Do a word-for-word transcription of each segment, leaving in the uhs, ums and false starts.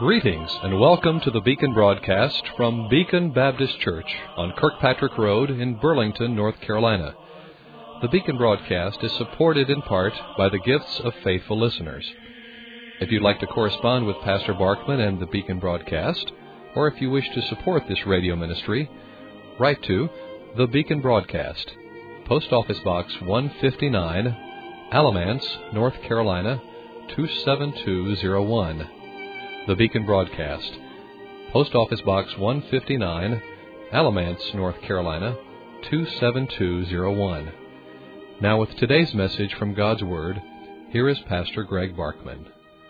Greetings and welcome to the Beacon broadcast from Beacon Baptist Church on Kirkpatrick Road in Burlington, North Carolina. The Beacon broadcast is supported in part by the gifts of faithful listeners. If you'd like to correspond with Pastor Barkman and the Beacon broadcast, or if you wish to support this radio ministry, write to The Beacon Broadcast, Post Office Box one fifty-nine, Alamance, North Carolina, two seven two zero one. The Beacon Broadcast, Post Office Box one fifty-nine, Alamance, North Carolina, two seven two zero one. Now with today's message from God's Word, here is Pastor Greg Barkman.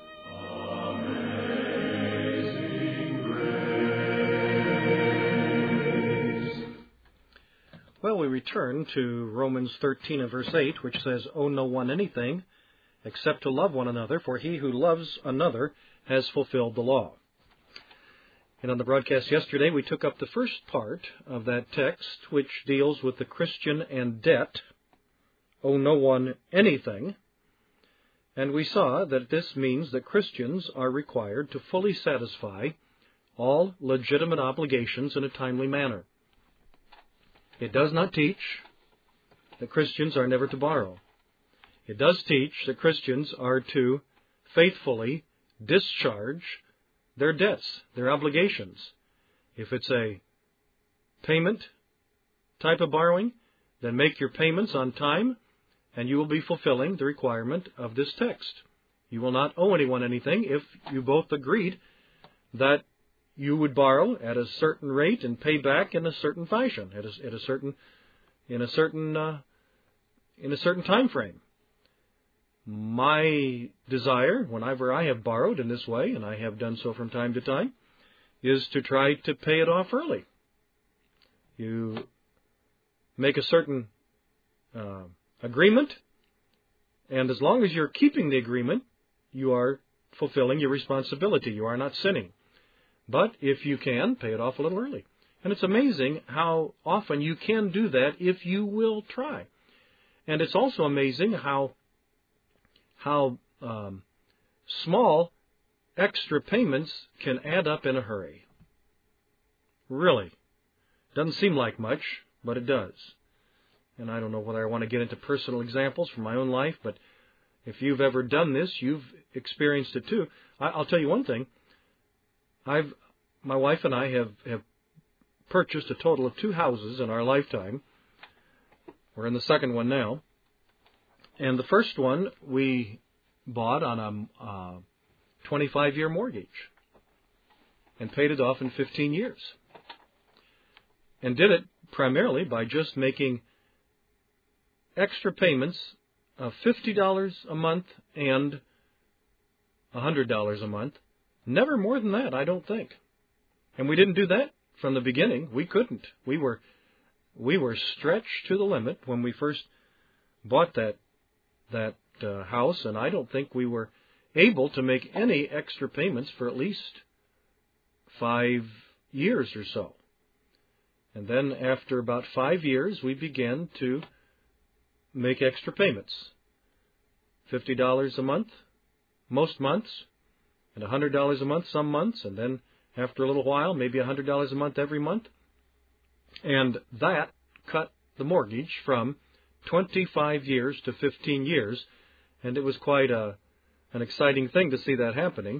Well, we return to Romans thirteen and verse eight, which says, "Owe no one anything except to love one another, for he who loves another has fulfilled the law." And on the broadcast yesterday, we took up the first part of that text, which deals with the Christian and debt. Owe no one anything. And we saw that this means that Christians are required to fully satisfy all legitimate obligations in a timely manner. It does not teach that Christians are never to borrow. It does teach that Christians are to faithfully discharge their debts, their obligations. If it's a payment type of borrowing, then make your payments on time, and you will be fulfilling the requirement of this text. You will not owe anyone anything if you both agreed that you would borrow at a certain rate and pay back in a certain fashion, at a, at a certain, in a certain, uh, in a certain time frame. My desire, whenever I have borrowed in this way, and I have done so from time to time, is to try to pay it off early. You make a certain uh, agreement, and as long as you're keeping the agreement, you are fulfilling your responsibility. You are not sinning. But if you can, pay it off a little early. And it's amazing how often you can do that if you will try. And it's also amazing how how um, small extra payments can add up in a hurry. Really. Doesn't seem like much, but it does. And I don't know whether I want to get into personal examples from my own life, but if you've ever done this, you've experienced it too. I, I'll tell you one thing. I've, my wife and I have, have purchased a total of two houses in our lifetime. We're in the second one now. And the first one we bought on a uh, twenty-five year mortgage and paid it off in fifteen years. And did it primarily by just making extra payments of fifty dollars a month and one hundred dollars a month. Never more than that, I don't think. And we didn't do that from the beginning. We couldn't. We were we were stretched to the limit when we first bought that that uh, house, and I don't think we were able to make any extra payments for at least five years or so. And then after about five years, we began to make extra payments. fifty dollars a month, most months, and one hundred dollars a month some months, and then after a little while, maybe one hundred dollars a month every month. And that cut the mortgage from twenty-five years to fifteen years, and it was quite a, an exciting thing to see that happening.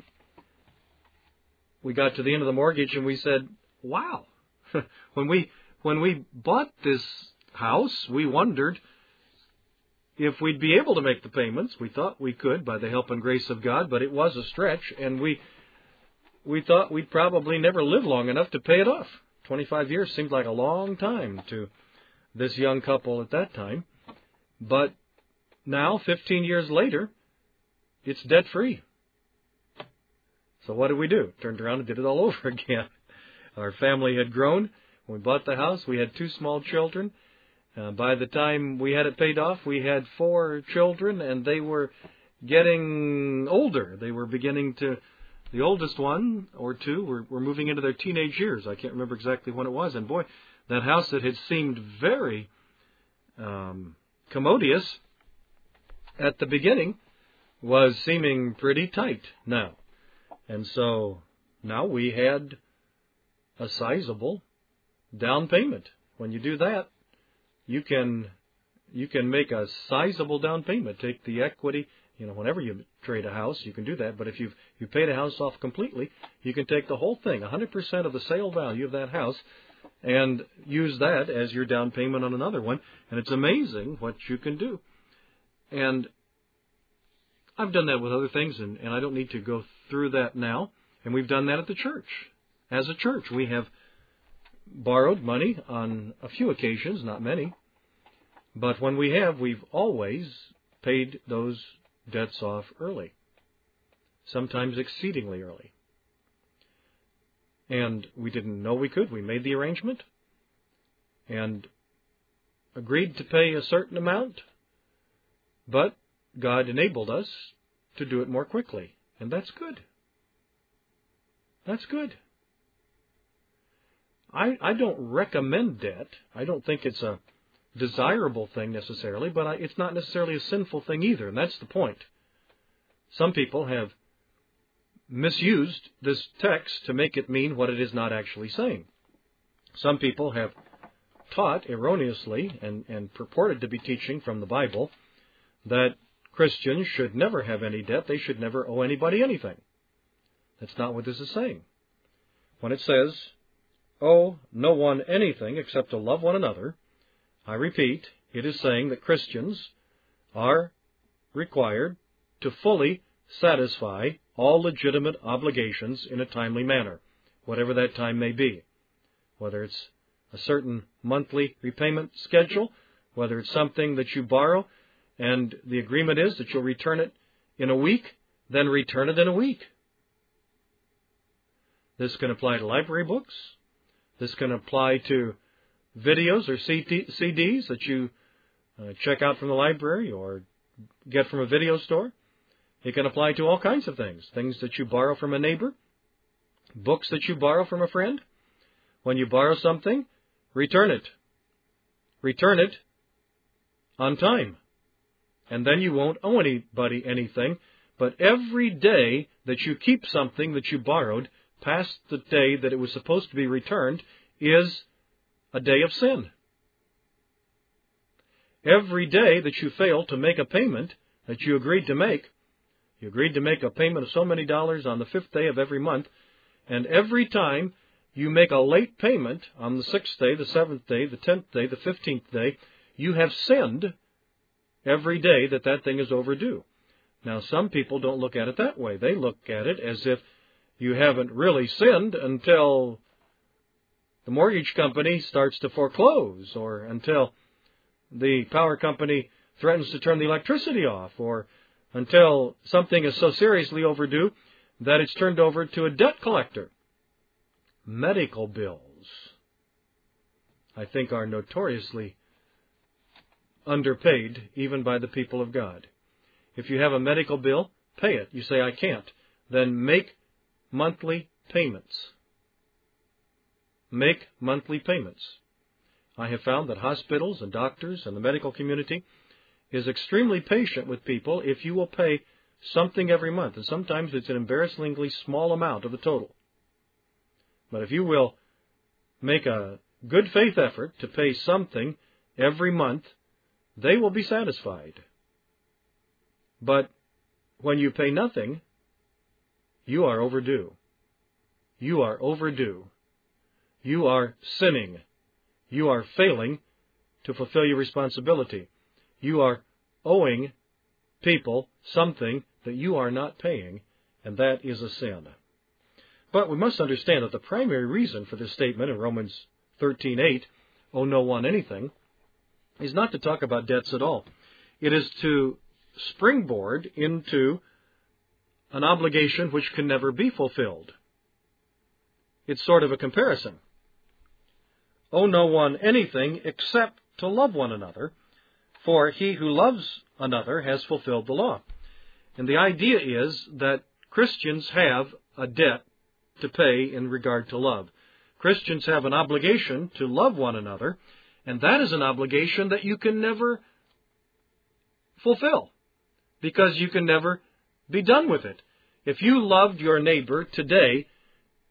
We got to the end of the mortgage and we said, wow, when we when we bought this house, we wondered if we'd be able to make the payments. We thought we could by the help and grace of God, but it was a stretch, and we we thought we'd probably never live long enough to pay it off. twenty-five years seemed like a long time to this young couple at that time. But now, fifteen years later, it's debt-free. So what did we do? Turned around and did it all over again. Our family had grown. When we bought the house, we had two small children. Uh, by the time we had it paid off, we had four children, and they were getting older. They were beginning to, the oldest one or two were, were moving into their teenage years. I can't remember exactly when it was. And boy, that house that had seemed very um, commodious at the beginning was seeming pretty tight now. And so Now we had a sizable down payment. When you do that, you can you can make a sizable down payment. Take the equity. You know, whenever you trade a house, you can do that. But if you've you paid a house off completely, you can take the whole thing, one hundred percent of the sale value of that house, and use that as your down payment on another one. And it's amazing what you can do. And I've done that with other things, and, and I don't need to go through that now. And we've done that at the church. As a church, we have borrowed money on a few occasions, not many. But when we have, we've always paid those debts off early, sometimes exceedingly early. And we didn't know we could. We made the arrangement and agreed to pay a certain amount, but God enabled us to do it more quickly, and that's good. That's good. I, I don't recommend debt. I don't think it's a desirable thing necessarily, but I, it's not necessarily a sinful thing either, and that's the point. Some people have misused this text to make it mean what it is not actually saying. Some people have taught erroneously and, and purported to be teaching from the Bible that Christians should never have any debt. They should never owe anybody anything. That's not what this is saying. When it says, owe no one anything except to love one another, I repeat, it is saying that Christians are required to fully satisfy all legitimate obligations in a timely manner, whatever that time may be. Whether it's a certain monthly repayment schedule, whether it's something that you borrow and the agreement is that you'll return it in a week, then return it in a week. This can apply to library books. This can apply to videos or C Ds that you uh, check out from the library or get from a video store. It can apply to all kinds of things. Things that you borrow from a neighbor, books that you borrow from a friend. When you borrow something, return it. Return it on time. And then you won't owe anybody anything. But every day that you keep something that you borrowed past the day that it was supposed to be returned is a day of sin. Every day that you fail to make a payment that you agreed to make, you agreed to make a payment of so many dollars on the fifth day of every month, and every time you make a late payment on the sixth day, the seventh day, the tenth day, the fifteenth day, you have sinned every day that that thing is overdue. Now, some people don't look at it that way. They look at it as if you haven't really sinned until the mortgage company starts to foreclose, or until the power company threatens to turn the electricity off, or until something is so seriously overdue that it's turned over to a debt collector. Medical bills, I think, are notoriously underpaid even by the people of God. If you have a medical bill, pay it. You say, I can't. Then make monthly payments. Make monthly payments. I have found that hospitals and doctors and the medical community is extremely patient with people if you will pay something every month. And sometimes it's an embarrassingly small amount of the total. But if you will make a good faith effort to pay something every month, they will be satisfied. But when you pay nothing, you are overdue. You are overdue. You are sinning. You are failing to fulfill your responsibility. You are owing people something that you are not paying, and that is a sin. But we must understand that the primary reason for this statement in Romans thirteen eight, owe no one anything, is not to talk about debts at all. It is to springboard into an obligation which can never be fulfilled. It's sort of a comparison. Owe no one anything except to love one another, for he who loves another has fulfilled the law. And the idea is that Christians have a debt to pay in regard to love. Christians have an obligation to love one another, and that is an obligation that you can never fulfill, because you can never be done with it. If you loved your neighbor today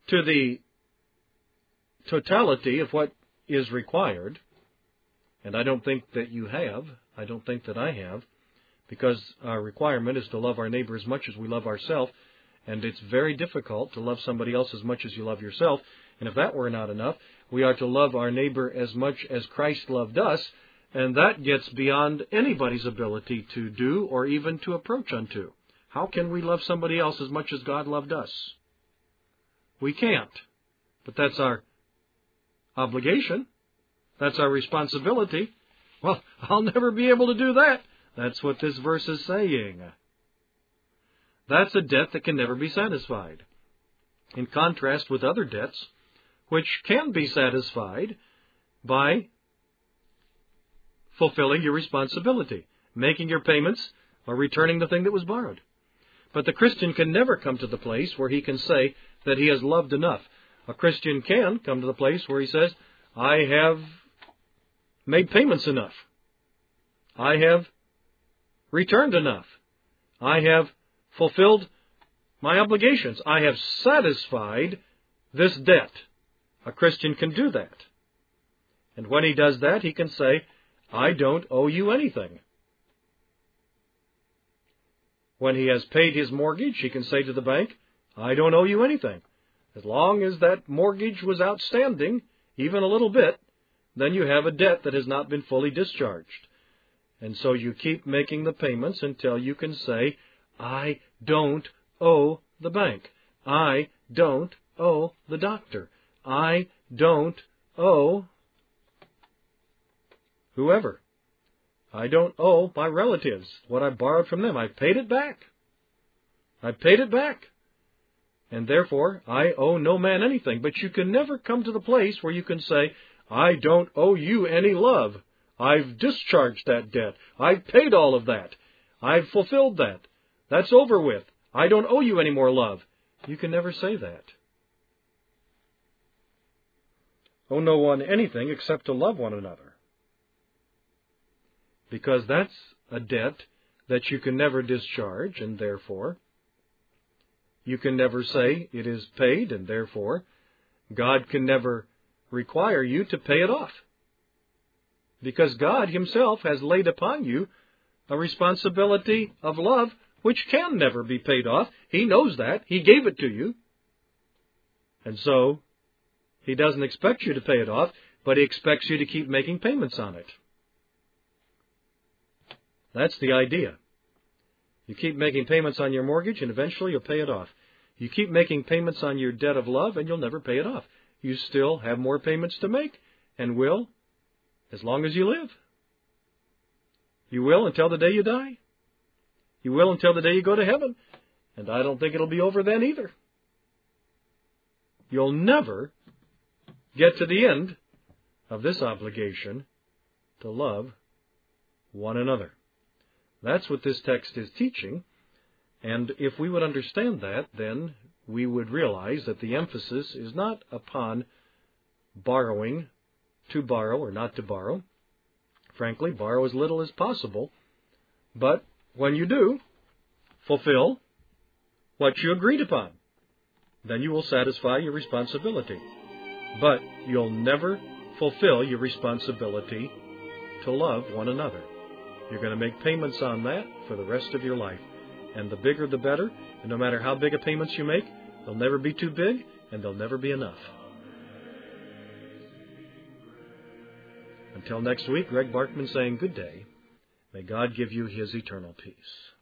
to the totality of what is required, and I don't think that you have, I don't think that I have, because our requirement is to love our neighbor as much as we love ourselves, and it's very difficult to love somebody else as much as you love yourself. And if that were not enough, we are to love our neighbor as much as Christ loved us, and that gets beyond anybody's ability to do or even to approach unto. How can we love somebody else as much as God loved us? We can't. But that's our obligation. That's our responsibility. Well, I'll never be able to do that. That's what this verse is saying. That's a debt that can never be satisfied. In contrast with other debts, which can be satisfied by fulfilling your responsibility, making your payments, or returning the thing that was borrowed. But the Christian can never come to the place where he can say that he has loved enough. A Christian can come to the place where he says, I have made payments enough. I have returned enough. I have fulfilled my obligations. I have satisfied this debt. A Christian can do that. And when he does that, he can say, I don't owe you anything. When he has paid his mortgage, he can say to the bank, I don't owe you anything. As long as that mortgage was outstanding, even a little bit, then you have a debt that has not been fully discharged. And so you keep making the payments until you can say, I don't owe the bank. I don't owe the doctor. I don't owe whoever. I don't owe my relatives what I borrowed from them. I paid it back. I paid it back. And therefore, I owe no man anything. But you can never come to the place where you can say, I don't owe you any love. I've discharged that debt. I've paid all of that. I've fulfilled that. That's over with. I don't owe you any more love. You can never say that. Owe no one anything except to love one another. Because that's a debt that you can never discharge, and therefore you can never say it is paid, and therefore God can never require you to pay it off. Because God Himself has laid upon you a responsibility of love which can never be paid off. He knows that. He gave it to you. And so He doesn't expect you to pay it off, but He expects you to keep making payments on it. That's the idea. You keep making payments on your mortgage, and eventually you'll pay it off. You keep making payments on your debt of love, and you'll never pay it off. You still have more payments to make, and will, as long as you live. You will until the day you die. You will until the day you go to heaven. And I don't think it'll be over then either. You'll never get to the end of this obligation to love one another. That's what this text is teaching. And if we would understand that, then we would realize that the emphasis is not upon borrowing, to borrow or not to borrow. Frankly, borrow as little as possible. But when you do, fulfill what you agreed upon. Then you will satisfy your responsibility. But you'll never fulfill your responsibility to love one another. You're going to make payments on that for the rest of your life. And the bigger the better. And no matter how big a payments you make, they'll never be too big and they'll never be enough. Until next week, Greg Barkman saying good day. May God give you His eternal peace.